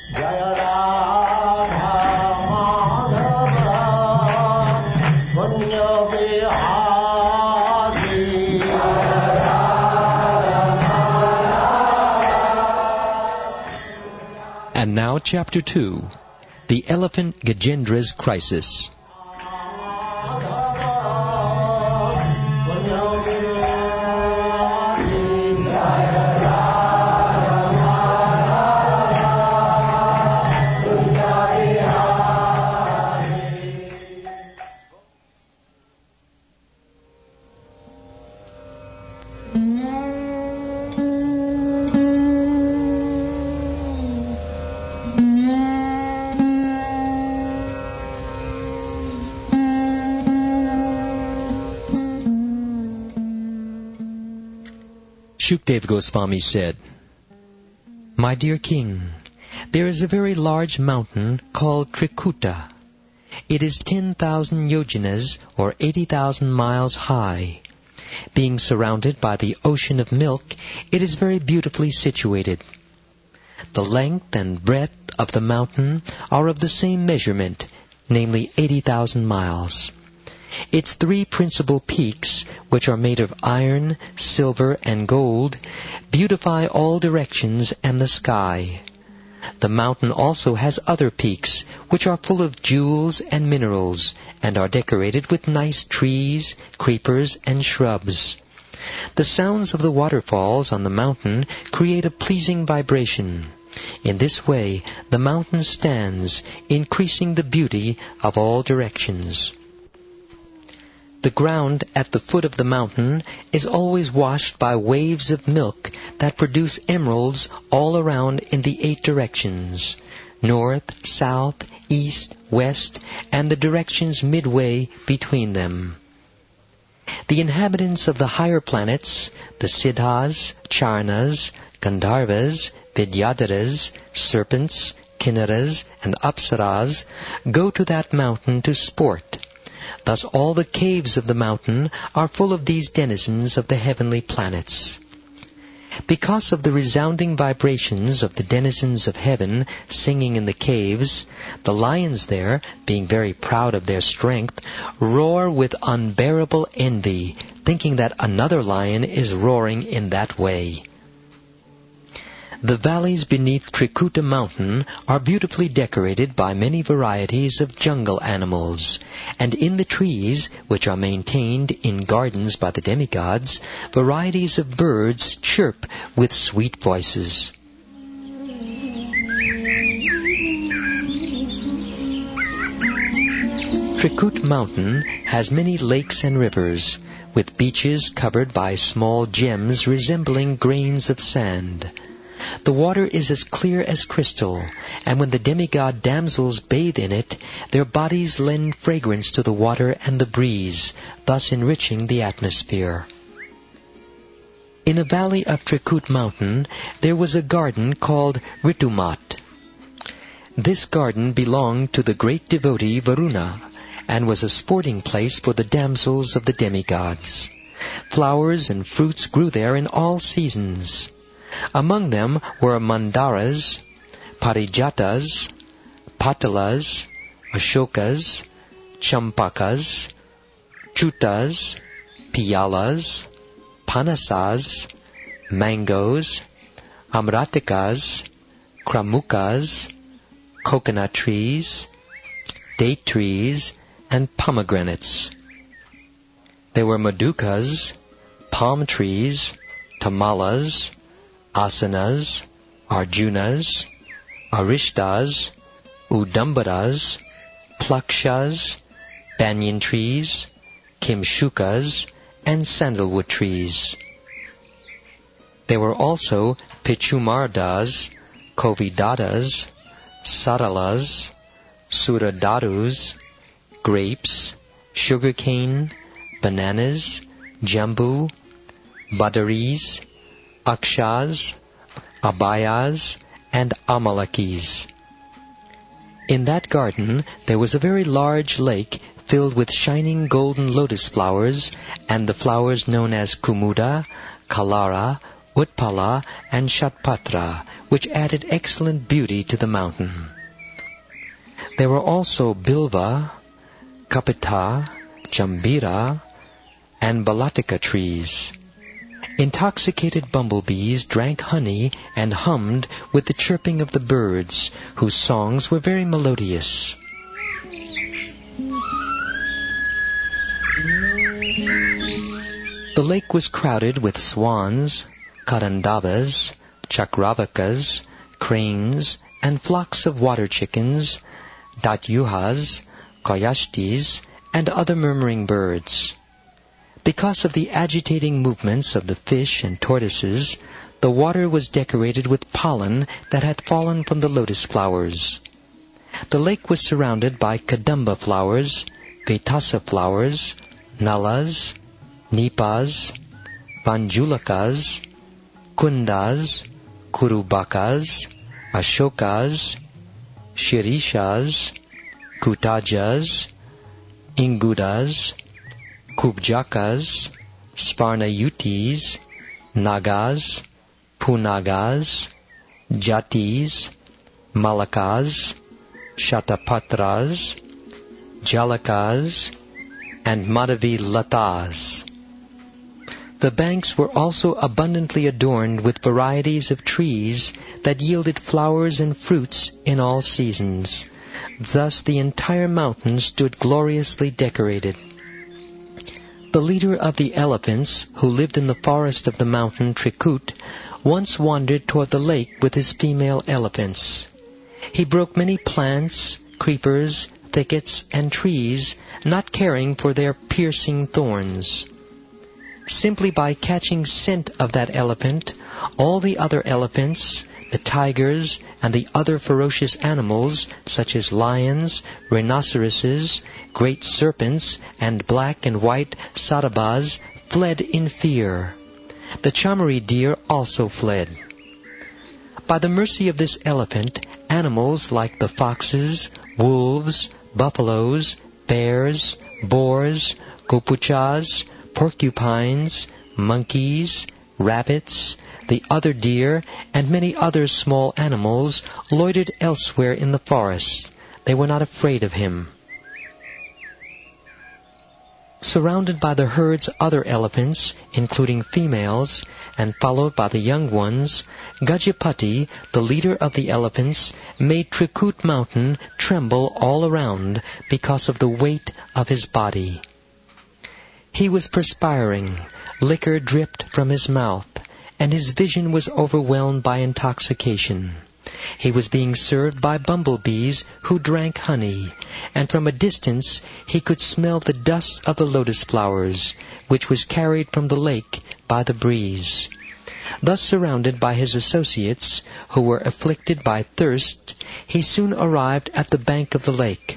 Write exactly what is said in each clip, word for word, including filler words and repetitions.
Jaya Radha Madhava Punya Vihari. And now Chapter two, The Elephant Gajendra's Crisis. Shukdev Goswami said, My dear king, there is a very large mountain called Trikuta. It is ten thousand yojanas, or eighty thousand miles high. Being surrounded by the ocean of milk, it is very beautifully situated. The length and breadth of the mountain are of the same measurement, namely eighty thousand miles. Its three principal peaks, which are made of iron, silver, and gold, beautify all directions and the sky. The mountain also has other peaks, which are full of jewels and minerals, and are decorated with nice trees, creepers, and shrubs. The sounds of the waterfalls on the mountain create a pleasing vibration. In this way, the mountain stands, increasing the beauty of all directions. The ground at the foot of the mountain is always washed by waves of milk that produce emeralds all around in the eight directions, north, south, east, west, and the directions midway between them. The inhabitants of the higher planets, the Siddhas, Charnas, Gandharvas, Vidyadharas, serpents, Kinnaras, and Apsaras, go to that mountain to sport. Thus all the caves of the mountain are full of these denizens of the heavenly planets. Because of the resounding vibrations of the denizens of heaven singing in the caves, the lions there, being very proud of their strength, roar with unbearable envy, thinking that another lion is roaring in that way. The valleys beneath Trikuta mountain are beautifully decorated by many varieties of jungle animals, and in the trees, which are maintained in gardens by the demigods, varieties of birds chirp with sweet voices. Trikut mountain has many lakes and rivers, with beaches covered by small gems resembling grains of sand. The water is as clear as crystal, and when the demigod damsels bathe in it, their bodies lend fragrance to the water and the breeze, thus enriching the atmosphere. In a valley of Trikut mountain, there was a garden called Ritumat. This garden belonged to the great devotee Varuna, and was a sporting place for the damsels of the demigods. Flowers and fruits grew there in all seasons. Among them were mandaras, parijatas, patalas, ashokas, champakas, chutas, piyalas, panasas, mangoes, amratikas, kramukas, coconut trees, date trees, and pomegranates. There were madukas, palm trees, tamalas, asanas, arjunas, arishtas, udambaras, plakshas, banyan trees, kimshukas, and sandalwood trees. There were also pichumardas, kovidatas, saralas, suradarus, grapes, sugarcane, bananas, jambu, badaris, akshas, abayas, and amalakis. In that garden there was a very large lake filled with shining golden lotus flowers, and the flowers known as kumuda, kalara, Utpala, and Shatpatra, which added excellent beauty to the mountain. There were also Bilva, Kapita, Jambira, and Balatika trees. Intoxicated bumblebees drank honey and hummed with the chirping of the birds, whose songs were very melodious. The lake was crowded with swans, karandavas, chakravakas, cranes, and flocks of water chickens, datyuhas, kayashtis, and other murmuring birds. Because of the agitating movements of the fish and tortoises, the water was decorated with pollen that had fallen from the lotus flowers. The lake was surrounded by kadamba flowers, vetasa flowers, nalas, nipas, vanjulakas, kundas, kurubakas, ashokas, shirishas, kutajas, ingudas, kubjakas, sparnayutis, nagas, punagas, jatis, malakas, shatapatras, jalakas, and madhavi latas. The banks were also abundantly adorned with varieties of trees that yielded flowers and fruits in all seasons. Thus the entire mountain stood gloriously decorated. The leader of the elephants, who lived in the forest of the mountain Trikut, once wandered toward the lake with his female elephants. He broke many plants, creepers, thickets, and trees, not caring for their piercing thorns. Simply by catching scent of that elephant, all the other elephants, the tigers, and the other ferocious animals, such as lions, rhinoceroses, great serpents, and black and white sarabas, fled in fear. The chamari deer also fled. By the mercy of this elephant, animals like the foxes, wolves, buffaloes, bears, boars, gopuchas, porcupines, monkeys, rabbits, the other deer, and many other small animals loitered elsewhere in the forest. They were not afraid of him. Surrounded by the herd's other elephants, including females, and followed by the young ones, Gajapati, the leader of the elephants, made Trikut mountain tremble all around because of the weight of his body. He was perspiring, liquor dripped from his mouth, and his vision was overwhelmed by intoxication. He was being served by bumblebees who drank honey, and from a distance he could smell the dust of the lotus flowers, which was carried from the lake by the breeze. Thus surrounded by his associates, who were afflicted by thirst, he soon arrived at the bank of the lake.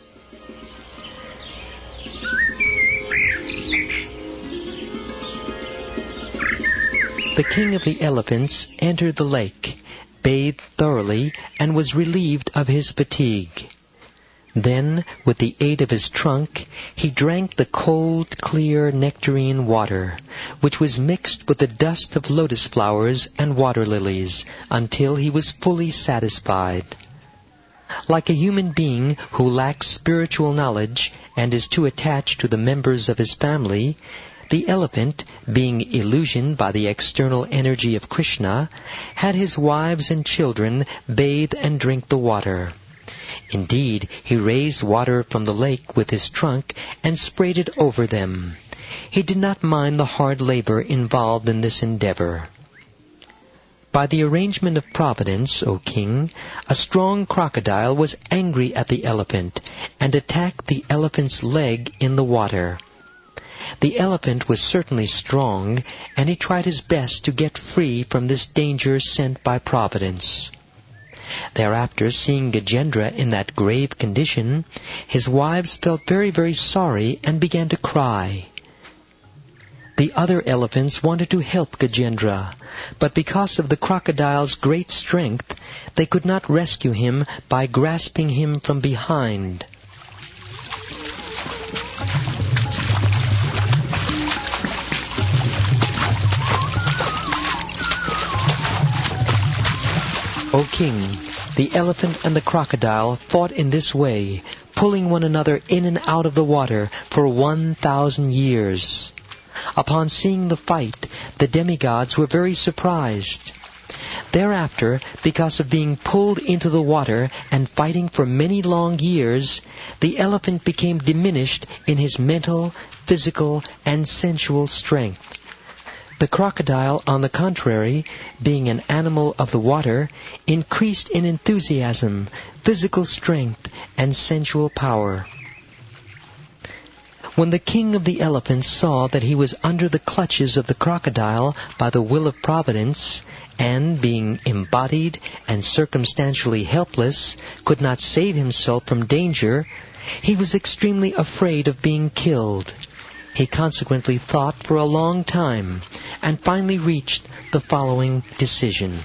The king of the elephants entered the lake, bathed thoroughly, and was relieved of his fatigue. Then, with the aid of his trunk, he drank the cold, clear nectarine water, which was mixed with the dust of lotus flowers and water lilies, until he was fully satisfied. Like a human being who lacks spiritual knowledge and is too attached to the members of his family, the elephant, being illusioned by the external energy of Krishna, had his wives and children bathe and drink the water. Indeed, he raised water from the lake with his trunk and sprayed it over them. He did not mind the hard labor involved in this endeavor. By the arrangement of Providence, O king, a strong crocodile was angry at the elephant and attacked the elephant's leg in the water. The elephant was certainly strong, and he tried his best to get free from this danger sent by Providence. Thereafter, seeing Gajendra in that grave condition, his wives felt very, very sorry and began to cry. The other elephants wanted to help Gajendra, but because of the crocodile's great strength, they could not rescue him by grasping him from behind. O king, the elephant and the crocodile fought in this way, pulling one another in and out of the water for one thousand years. Upon seeing the fight, the demigods were very surprised. Thereafter, because of being pulled into the water and fighting for many long years, the elephant became diminished in his mental, physical, and sensual strength. The crocodile, on the contrary, being an animal of the water, increased in enthusiasm, physical strength, and sensual power. When the king of the elephants saw that he was under the clutches of the crocodile by the will of Providence, and, being embodied and circumstantially helpless, could not save himself from danger, he was extremely afraid of being killed. He consequently thought for a long time, and finally reached the following decision.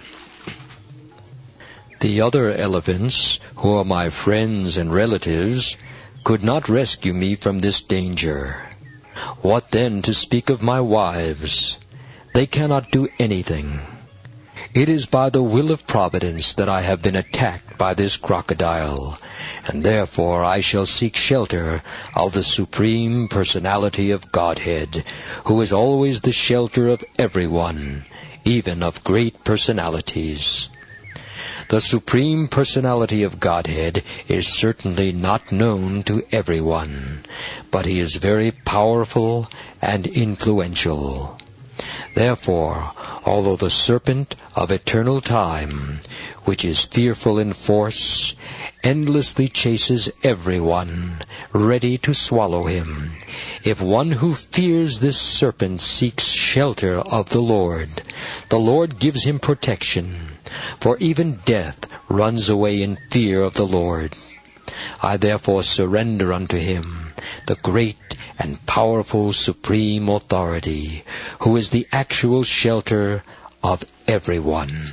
The other elephants, who are my friends and relatives, could not rescue me from this danger. What then to speak of my wives? They cannot do anything. It is by the will of Providence that I have been attacked by this crocodile, and therefore I shall seek shelter of the Supreme Personality of Godhead, who is always the shelter of everyone, even of great personalities. The Supreme Personality of Godhead is certainly not known to everyone, but He is very powerful and influential. Therefore, although the serpent of eternal time, which is fearful in force, endlessly chases everyone, ready to swallow him, if one who fears this serpent seeks shelter of the Lord, the Lord gives him protection, for even death runs away in fear of the Lord. I therefore surrender unto Him, the great and powerful Supreme Authority, who is the actual shelter of everyone.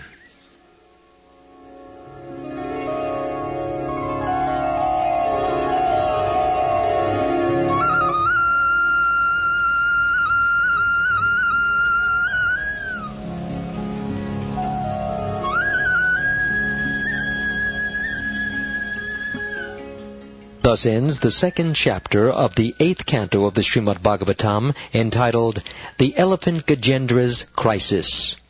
Thus ends the second chapter of the eighth canto of the Srimad Bhagavatam, entitled The Elephant Gajendra's Crisis.